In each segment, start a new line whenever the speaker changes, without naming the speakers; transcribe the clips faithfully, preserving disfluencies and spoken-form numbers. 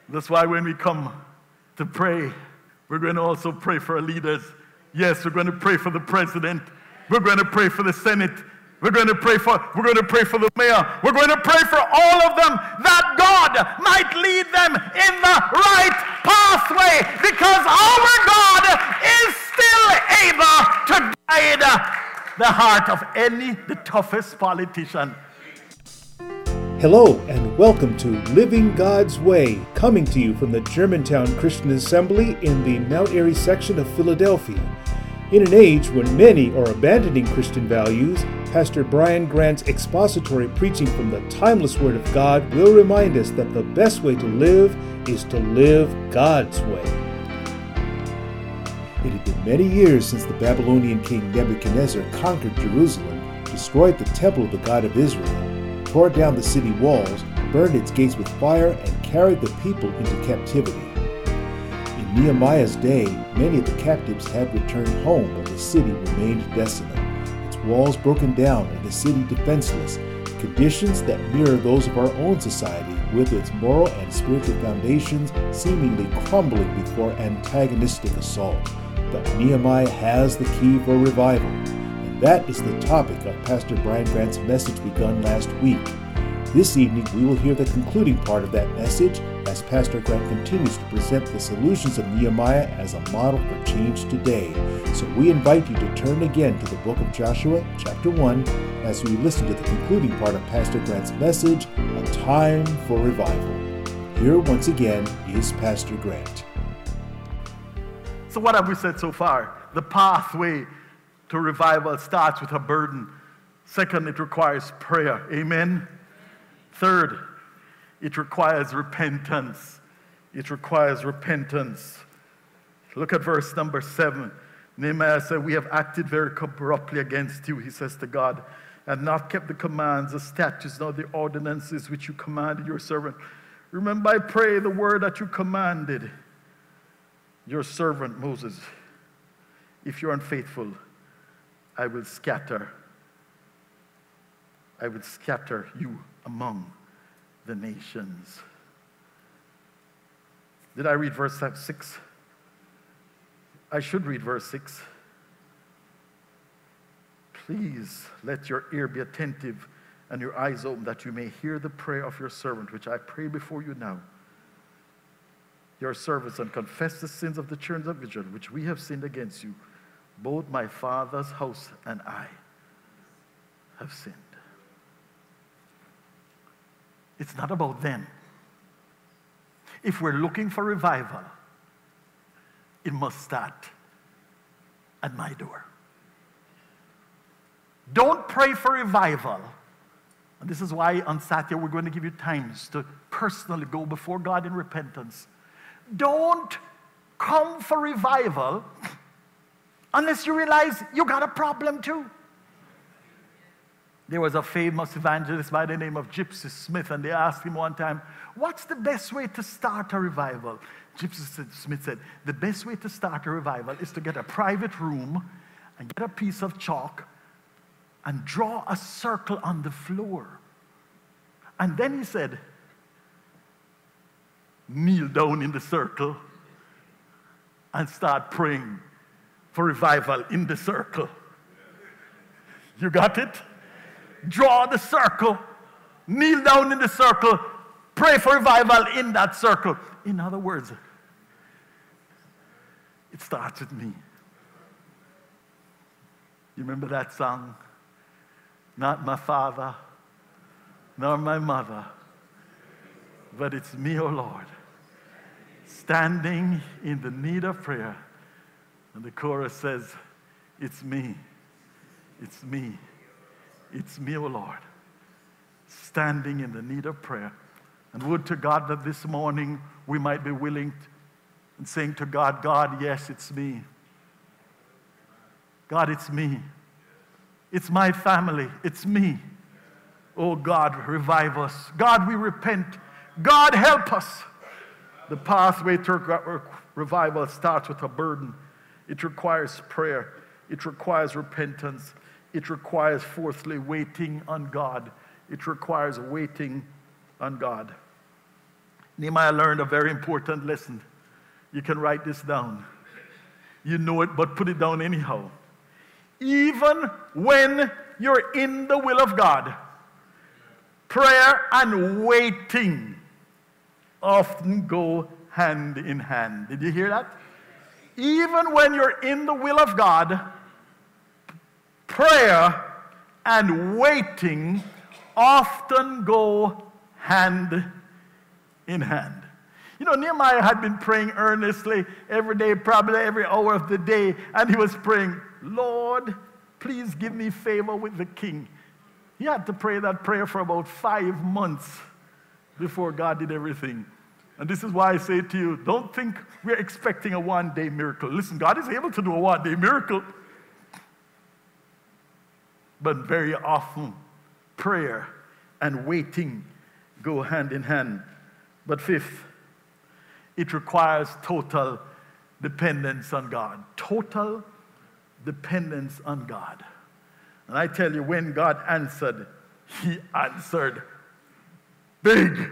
That's why when we come to pray, we're going to also pray for our leaders. Yes, we're going to pray for the president. We're going to pray for the Senate. We're going to pray for we're going to pray for the mayor. We're going to pray for all of them that God might lead them in the right pathway, because our God is still able to guide the heart of any the toughest politician.
Hello and welcome to Living God's Way, coming to you from the Germantown Christian Assembly in the Mount Airy section of Philadelphia. In an age when many are abandoning Christian values, Pastor Brian Grant's expository preaching from the timeless Word of God will remind us that the best way to live is to live God's way. It had been many years since the Babylonian king Nebuchadnezzar conquered Jerusalem, destroyed the temple of the God of Israel, tore down the city walls, burned its gates with fire, and carried the people into captivity. In Nehemiah's day, many of the captives had returned home, but the city remained desolate, its walls broken down and the city defenseless, conditions that mirror those of our own society, with its moral and spiritual foundations seemingly crumbling before antagonistic assault. But Nehemiah has the key for revival, and that is the topic of Pastor Brian Grant's message begun last week. This evening, we will hear the concluding part of that message as Pastor Grant continues to present the solutions of Nehemiah as a model for change today. So we invite you to turn again to the book of Joshua, chapter one, as we listen to the concluding part of Pastor Grant's message, A Time for Revival. Here once again is Pastor Grant.
So what have we said so far? The pathway to revival starts with a burden. Second, it requires prayer. Amen? Third, it requires repentance. It requires repentance. Look at verse number seven. Nehemiah said, "We have acted very corruptly against you," he says to God, "and not kept the commands, the statutes, nor the ordinances which you commanded your servant. Remember, I pray, the word that you commanded your servant Moses. If you're unfaithful, I will scatter. I will scatter you among the nations." Did I read verse six? I should read verse six. "Please let your ear be attentive and your eyes open, that you may hear the prayer of your servant, which I pray before you now, your servants, and confess the sins of the children of Israel, which we have sinned against you. Both my father's house and I have sinned." It's not about them. If we're looking for revival, it must start at my door. Don't pray for revival. And this is why on Saturday we're going to give you times to personally go before God in repentance. Don't come for revival unless you realize you got a problem too. There was a famous evangelist by the name of Gypsy Smith, and they asked him one time, "What's the best way to start a revival?" Gypsy Smith said, "The best way to start a revival is to get a private room and get a piece of chalk and draw a circle on the floor. And then," he said, "kneel down in the circle and start praying for revival in the circle." You got it? Draw the circle, kneel down in the circle, pray for revival in that circle. In other words, it starts with me. You remember that song? "Not my father, nor my mother, but it's me, O Lord, standing in the need of prayer." And the chorus says, "It's me, it's me. It's me, O Lord, standing in the need of prayer." And would to God that this morning we might be willing and saying to God, "God, yes, it's me. God, it's me. It's my family. It's me. Oh God, revive us. God, we repent. God, help us." The pathway to revival starts with a burden. It requires prayer. It requires repentance. It requires, fourthly, waiting on God. It requires waiting on God. Nehemiah learned a very important lesson. You can write this down. You know it, but put it down anyhow. Even when you're in the will of God, prayer and waiting often go hand in hand. Did you hear that? Even when you're in the will of God, prayer and waiting often go hand in hand. You know, Nehemiah had been praying earnestly every day, probably every hour of the day, and he was praying, Lord, please give me favor with the king. He had to pray that prayer for about five months before God did everything. And this is why I say to you, don't think we're expecting a one-day miracle. Listen, God is able to do a one-day miracle. But very often, prayer and waiting go hand in hand. But fifth, it requires total dependence on God. Total dependence on God. And I tell you, when God answered, he answered big.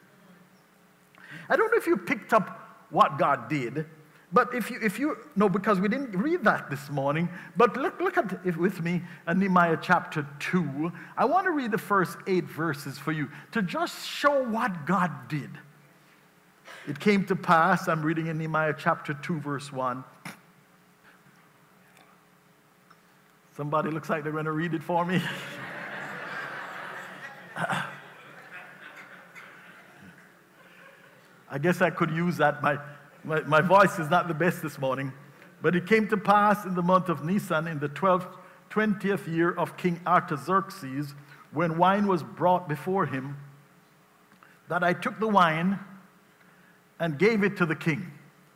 I don't know if you picked up what God did, but if you, if you, no, because we didn't read that this morning, but look, look at it with me in Nehemiah chapter two. I want to read the first eight verses for you to just show what God did. It came to pass, I'm reading in Nehemiah chapter two, verse one. Somebody looks like they're going to read it for me. I guess I could use that. My, my, my voice is not the best this morning. But it came to pass in the month of Nisan, in the twelfth, twentieth year of King Artaxerxes, when wine was brought before him, that I took the wine and gave it to the king.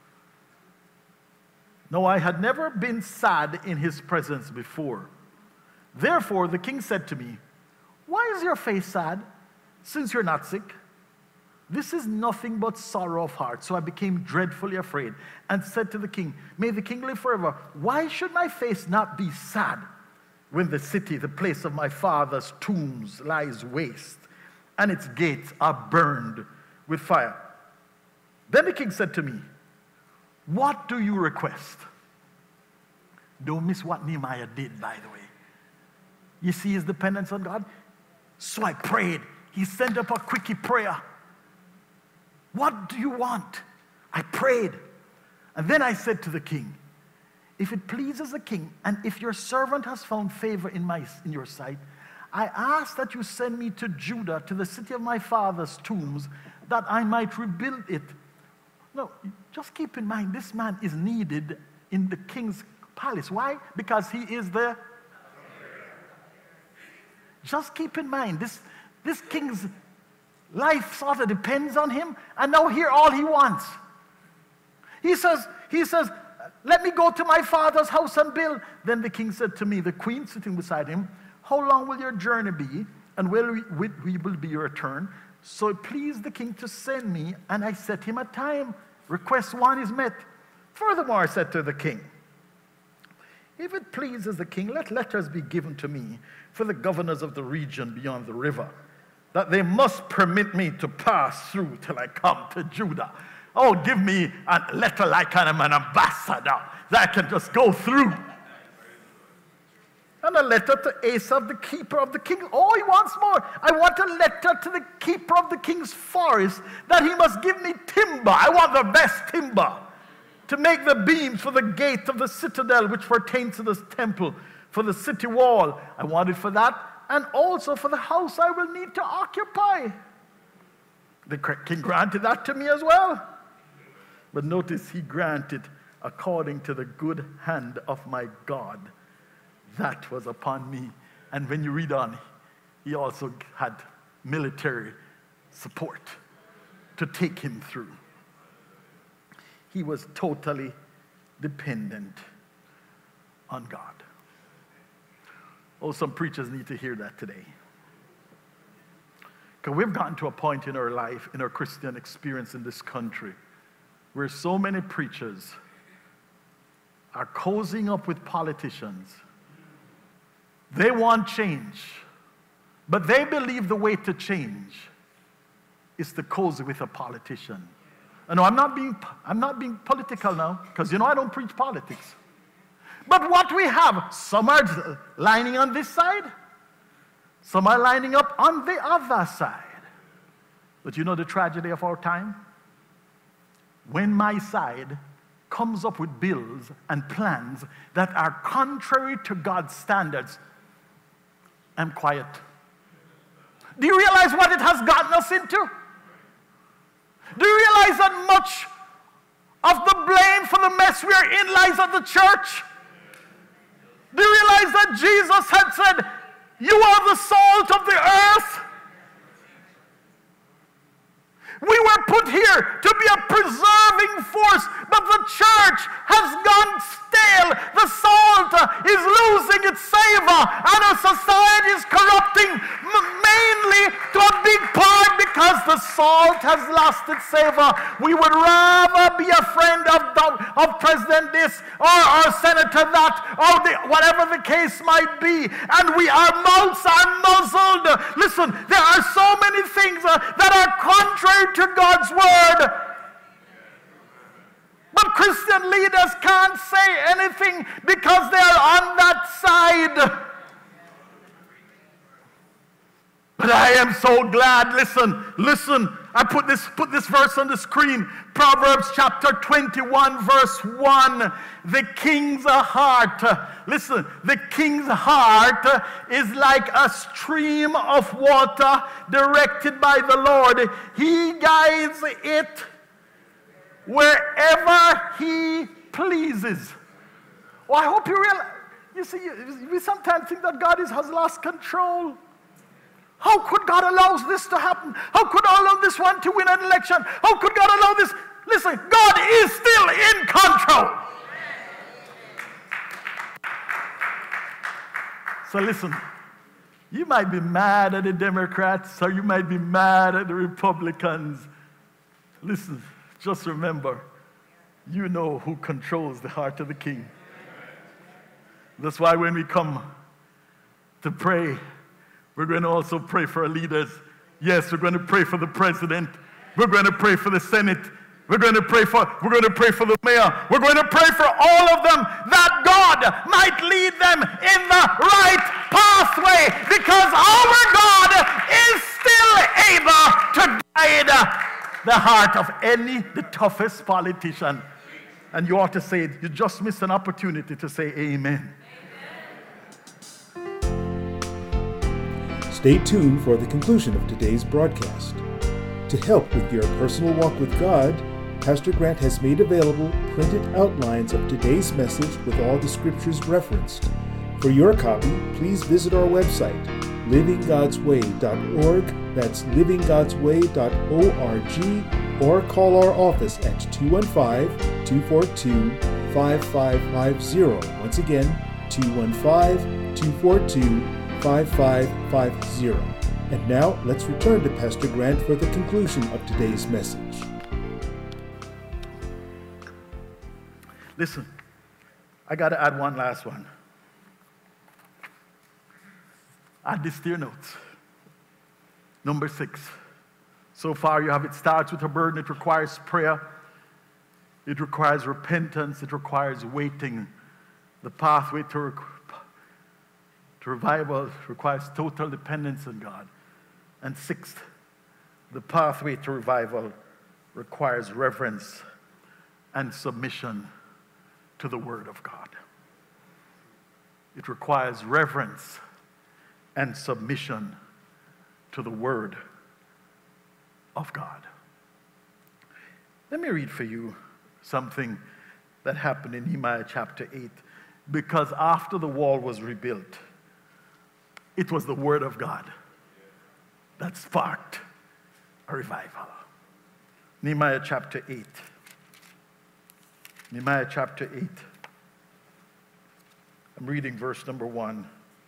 No, I had never been sad in his presence before. Therefore, the king said to me, why is your face sad, since you're not sick? This is nothing but sorrow of heart. So I became dreadfully afraid and said to the king, may the king live forever. Why should my face not be sad when the city, the place of my father's tombs, lies waste and its gates are burned with fire? Then the king said to me, what do you request? Don't miss what Nehemiah did, by the way. You see his dependence on God? So I prayed. He sent up a quickie prayer. What do you want? I prayed. And then I said to the king, if it pleases the king, and if your servant has found favor in, my, in your sight, I ask that you send me to Judah, to the city of my father's tombs, that I might rebuild it. No, just keep in mind, this man is needed in the king's palace. Why? Because he is the... Just keep in mind, this, this king's life sort of depends on him, and now hear all he wants. He says, he says, let me go to my father's house and build. Then the king said to me, the queen sitting beside him, how long will your journey be, and will we, we will be your return? So it pleased the king to send me, and I set him a time. Request one is met. Furthermore, I said to the king, if it pleases the king, let letters be given to me for the governors of the region beyond the river, that they must permit me to pass through till I come to Judah. Oh, give me a letter like I'm an ambassador that I can just go through. And a letter to Asaph, the keeper of the king. Oh, he wants more. I want a letter to the keeper of the king's forest that he must give me timber. I want the best timber to make the beams for the gate of the citadel which pertains to this temple, for the city wall. I want it for that, and also for the house I will need to occupy. The king granted that to me as well. But notice he granted according to the good hand of my God that was upon me. And when you read on, he also had military support to take him through. He was totally dependent on God. Oh, some preachers need to hear that today. Because we've gotten to a point in our life, in our Christian experience in this country, where so many preachers are cozying up with politicians. They want change, but they believe the way to change is to cozy with a politician. I know I'm not being, I'm not being political now, because you know I don't preach politics. But what we have, some are lining on this side, some are lining up on the other side. But you know the tragedy of our time? When my side comes up with bills and plans that are contrary to God's standards, I'm quiet. Do you realize what it has gotten us into? Do you realize that much of the blame for the mess we are in lies at the church? Do you realize that Jesus had said, you are the salt of the earth? We were put here to be a preserving force, but the church has gone stale. The salt is losing its savor, and our society is corrupting mainly to a big part because the salt has lost its savor. We would rather be a friend of, of President this or, or Senator that, or the, whatever the case might be, and we our mouths are muzzled. Listen, there are so many things uh, that are contrary to God's word. But Christian leaders can't say anything because they're on that side. But I am so glad. Listen, listen. I put this, put this verse on the screen. Proverbs chapter twenty-one, verse one. The king's heart. Listen, the king's heart is like a stream of water directed by the Lord. He guides it wherever he pleases. Oh, I hope you realize. You see, we sometimes think that God is, has lost control. How could God allow this to happen? How could God allow this one to win an election? How could God allow this? Listen, God is still in control. So listen, you might be mad at the Democrats or you might be mad at the Republicans. Listen, just remember, you know who controls the heart of the king. That's why when we come to pray, we're going to also pray for our leaders. Yes, we're going to pray for the president. We're going to pray for the Senate. We're going to pray for, we're going to pray for the mayor. We're going to pray for all of them that God might lead them in the right pathway, because our God is still able to guide the heart of any, the toughest politician. And you ought to say it. You just missed an opportunity to say amen.
Stay tuned for the conclusion of today's broadcast. To help with your personal walk with God, Pastor Grant has made available printed outlines of today's message with all the scriptures referenced. For your copy, please visit our website, living gods way dot org. That's living gods way dot org, or call our office at two one five, two four two, five five five zero. Once again, two one five, two four two, five five five zero. And now, let's return to Pastor Grant for the conclusion of today's message.
Listen, I got to add one last one. Add this to your notes. Number six. So far, you have it starts with a burden. It requires prayer. It requires repentance. It requires waiting. The pathway to, rec- to revival requires total dependence on God. And sixth, the pathway to revival requires reverence and submission to the Word of God. It requires reverence and submission to the Word of God. Let me read for you something that happened in Nehemiah chapter eight, because after the wall was rebuilt, it was the Word of God that sparked a revival. Nehemiah chapter eight. Nehemiah chapter eight. I'm reading verse number one.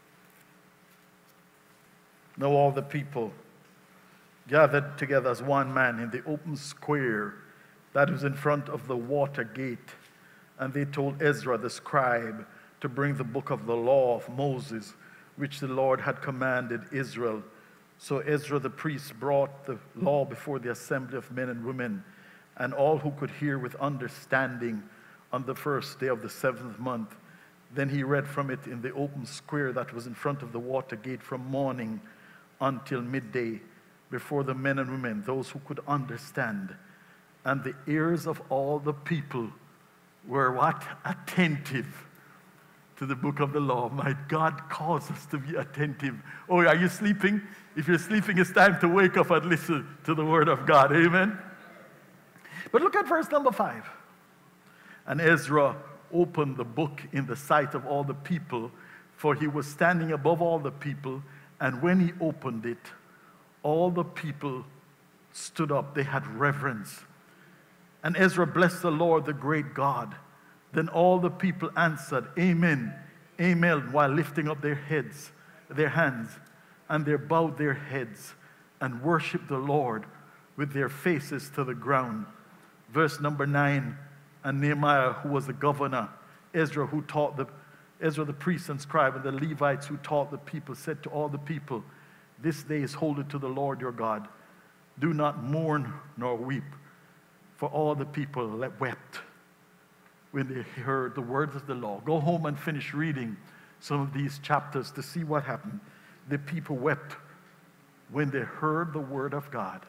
Now all the people gathered together as one man in the open square that was in front of the water gate, and they told Ezra the scribe to bring the book of the law of Moses, which the Lord had commanded Israel So Ezra the priest brought the law before the assembly of men and women, and all who could hear with understanding on the first day of the seventh month. Then he read from it in the open square that was in front of the water gate from morning until midday, before the men and women, those who could understand. And the ears of all the people were what? Attentive to the book of the law. My God calls us to be attentive. Oh, are you sleeping? If you're sleeping, it's time to wake up and listen to the word of God. Amen? But look at verse number five. And Ezra opened the book in the sight of all the people, for he was standing above all the people. And when he opened it, all the people stood up. They had reverence. And Ezra blessed the Lord, the great God. Then all the people answered, Amen, Amen, while lifting up their heads, their hands, and they bowed their heads and worshiped the Lord with their faces to the ground. Verse number nine, and Nehemiah, who was the governor, Ezra, who taught the, Ezra the priest and scribe, and the Levites who taught the people, said to all the people, This day is holy to the Lord your God. Do not mourn nor weep. For all the people that wept when they heard the words of the law. Go home and finish reading some of these chapters to see what happened. The people wept when they heard the word of God.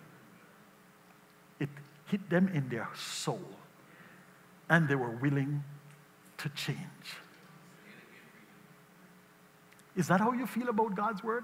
It hit them in their soul, and they were willing to change. Is that how you feel about God's word?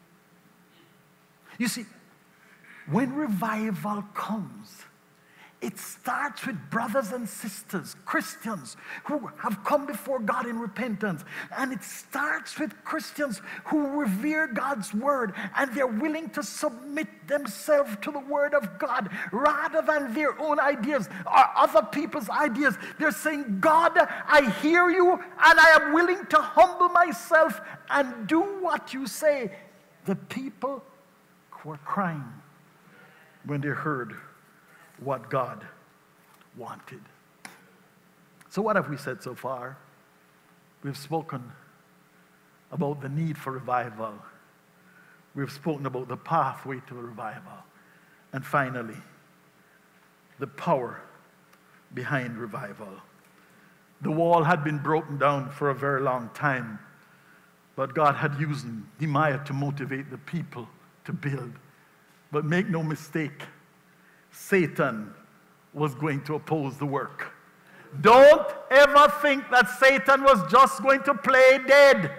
You see, when revival comes, it starts with brothers and sisters, Christians who have come before God in repentance. And it starts with Christians who revere God's word, and they're willing to submit themselves to the word of God rather than their own ideas or other people's ideas. They're saying, God, I hear you, and I am willing to humble myself and do what you say. The people were crying when they heard what God wanted. So what have we said so far? We've spoken about the need for revival. We've spoken about the pathway to revival. And finally, the power behind revival. The wall had been broken down for a very long time, but God had used Nehemiah to motivate the people to build. But make no mistake, Satan was going to oppose the work. Don't ever think that Satan was just going to play dead.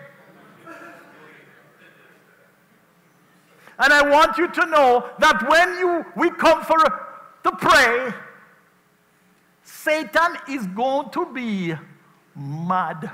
And I want you to know that when you we come for to pray, Satan is going to be mad.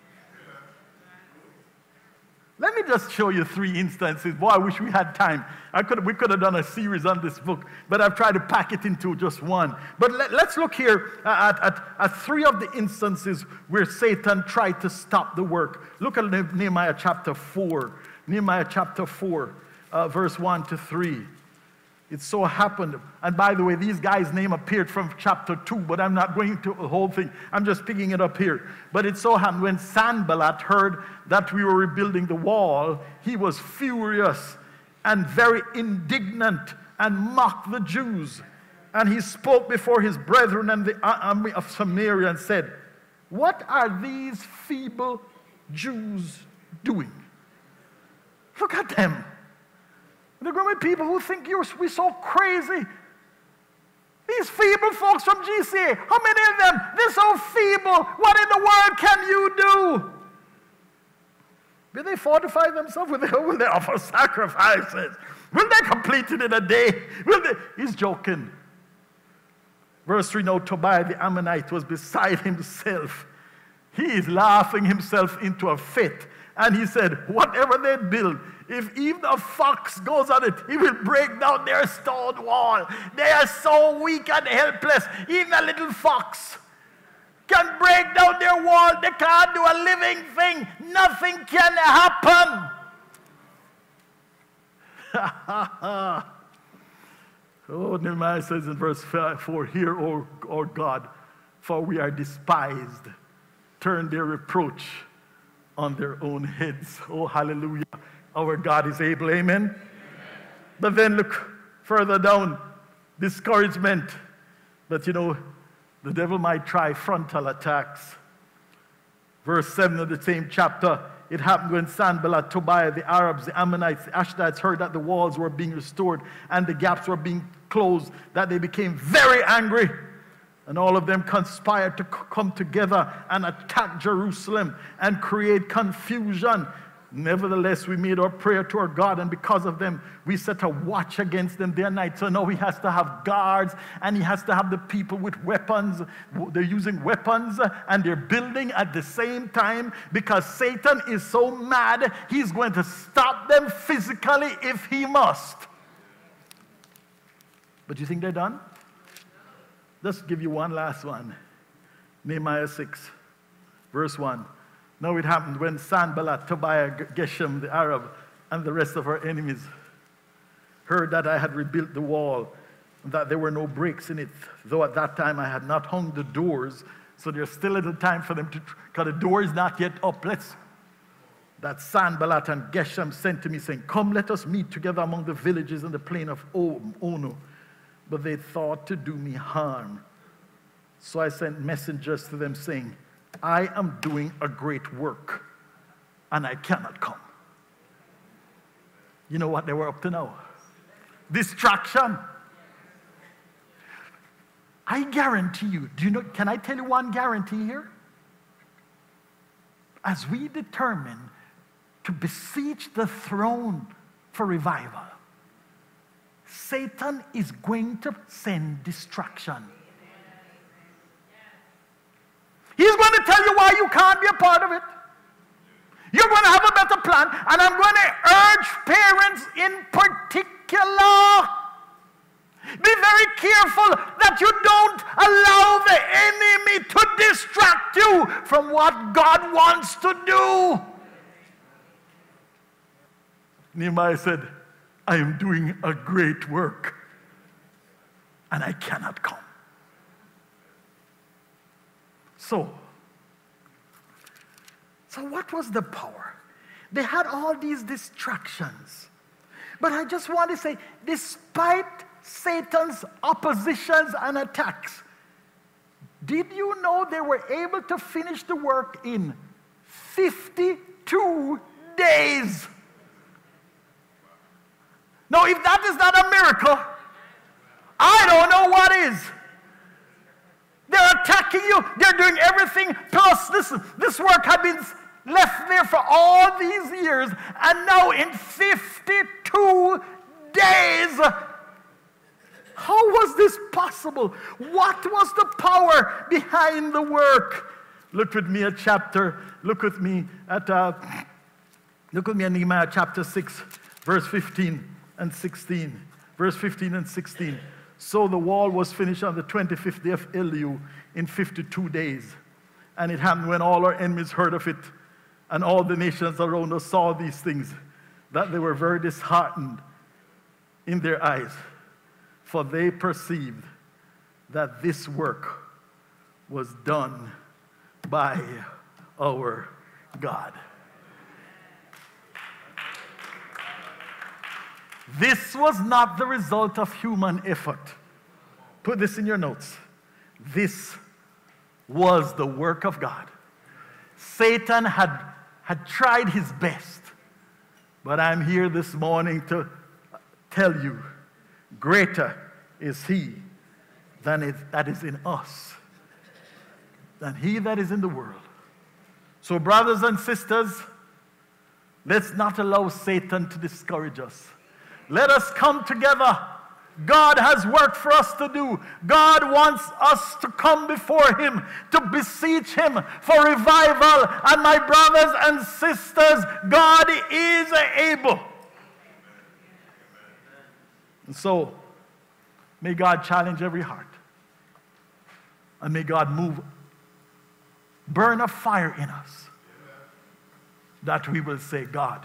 Let me just show you three instances. Boy, I wish we had time. I could, we could have done a series on this book, but I've tried to pack it into just one. But let, let's look here at, at, at three of the instances where Satan tried to stop the work. Look at Nehemiah chapter four. Nehemiah chapter four, uh, verse one to three. It so happened, and by the way, these guys' name appeared from chapter two, but I'm not going to the whole thing. I'm just picking it up here. But it so happened when Sanballat heard that we were rebuilding the wall, he was furious and very indignant and mocked the Jews. And he spoke before his brethren and the army of Samaria and said, What are these feeble Jews doing? Look at them. They're going to be people who think you're we're so crazy. These feeble folks from G C A, how many of them? They're so feeble. What in the world can you do? Will they fortify themselves? Will they, will they offer sacrifices? Will they complete it in a day? Will they? He's joking. Verse three, now Tobiah the Ammonite was beside himself. He is laughing himself into a fit. And he said, whatever they build, if even a fox goes on it, he will break down their stone wall. They are so weak and helpless. Even a little fox can break down their wall. They can't do a living thing. Nothing can happen. Oh, Nehemiah says in verse four, Hear, O, o God, for we are despised. Turn their reproach on their own heads. Oh, hallelujah. Our God is able, amen? But then look further down, discouragement. But you know, the devil might try frontal attacks. Verse seven of the same chapter, it happened when Sanballat, Tobiah, the Arabs, the Ammonites, the Ashdodites heard that the walls were being restored and the gaps were being closed, that they became very angry. And all of them conspired to c- come together and attack Jerusalem and create confusion. Nevertheless, we made our prayer to our God, and because of them, we set a watch against them day and night. So now he has to have guards, and he has to have the people with weapons. They're using weapons, and they're building at the same time, because Satan is so mad, he's going to stop them physically if he must. But you think they're done? Let's give you one last one. Nehemiah six, verse one. Now it happened when Sanballat, Tobiah, Geshem, the Arab, and the rest of our enemies heard that I had rebuilt the wall, and that there were no breaks in it, though at that time I had not hung the doors, so there's still a little time for them to, because the door is not yet up. Let's, that Sanballat and Geshem sent to me, saying, come, let us meet together among the villages in the plain of Ono. But they thought to do me harm. So I sent messengers to them, saying, I am doing a great work, and I cannot come. You know what they were up to now? Distraction. I guarantee you, do you know, can I tell you one guarantee here? As we determine to beseech the throne for revival, Satan is going to send distraction. He's going to tell you why you can't be a part of it. You're going to have a better plan, and I'm going to urge parents in particular, be very careful that you don't allow the enemy to distract you from what God wants to do. Nehemiah said, I am doing a great work, and I cannot come. So, so what was the power? They had all these distractions. But I just want to say, despite Satan's oppositions and attacks, did you know they were able to finish the work in fifty-two days? Now, if that is not a miracle, I don't know what is. They're attacking you. They're doing everything. Plus, this, this work had been left there for all these years. And now in fifty-two days, how was this possible? What was the power behind the work? Look with me at chapter, look with me at, uh, look with me at Nehemiah chapter six, verse fifteen and sixteen. Verse fifteen and sixteen. So the wall was finished on the twenty-fifth day of Elul in fifty-two days. And it happened when all our enemies heard of it, and all the nations around us saw these things, that they were very disheartened in their eyes, for they perceived that this work was done by our God. This was not the result of human effort. Put this in your notes. This was the work of God. Satan had, had tried his best, but I'm here this morning to tell you, greater is he than is, that is in us, than he that is in the world. So, brothers and sisters, let's not allow Satan to discourage us. Let us come together. God has work for us to do. God wants us to come before him, to beseech him for revival. And my brothers and sisters, God is able. And so, may God challenge every heart. And may God move, burn a fire in us, that we will say, God,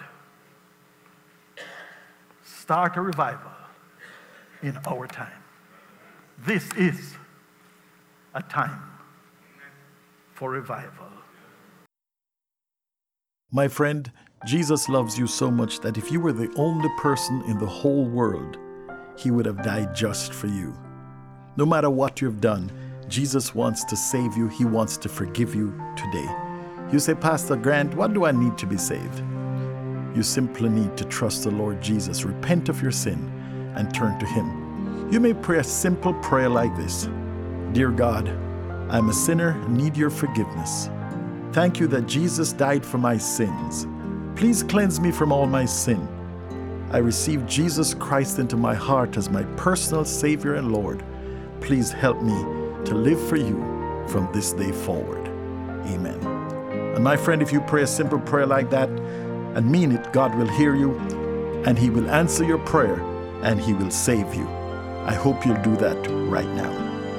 start a revival in our time. This is a time for revival.
My friend,
Jesus loves you so much that if you were the only person in the whole world, he would have died just for you. No matter what you've done, Jesus wants to save you. He wants to forgive you today. You say, Pastor Grant, what do I need to be saved? You simply need to trust the Lord Jesus, repent of your sin, and turn to him. You may pray a simple prayer like this. Dear God, I'm a sinner and need your forgiveness. Thank you that Jesus died for my sins. Please cleanse me from all my sin. I receive Jesus Christ into my heart as my personal Savior and Lord. Please help me to live for you from this day forward. Amen. And my friend, if you pray a simple prayer like that and mean it, God will hear you and he will answer your prayer and he will save you. I hope you'll do that right now.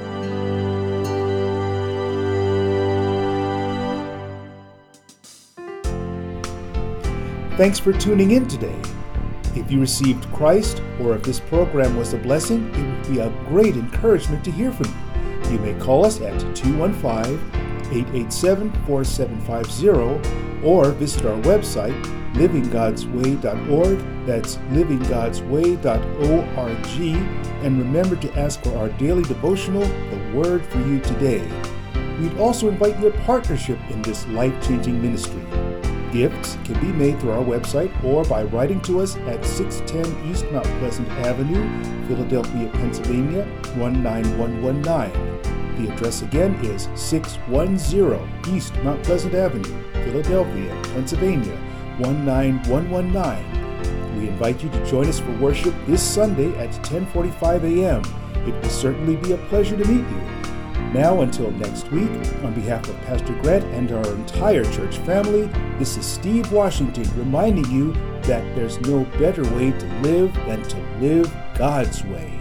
Thanks for tuning in today. If you received Christ, or if this program was a blessing, it would be a great encouragement to hear from you. You may call us at two one five, eight eight seven, four seven five zero or visit our website, living gods way dot org. That's living gods way dot org. And remember to ask for our daily devotional, The Word for You Today. We'd also invite your partnership in this life-changing ministry. Gifts can be made through our website or by writing to us at six ten East Mount Pleasant Avenue, Philadelphia, Pennsylvania, one nine one one nine. The address again is six ten East Mount Pleasant Avenue, Philadelphia, Pennsylvania, one nine one one nine. We invite you to join us for worship this Sunday at ten forty-five a.m. It will certainly be a pleasure to meet you. Now, until next week, on behalf of Pastor Grant and our entire church family, this is Steve Washington reminding you that there's no better way to live than to live God's way.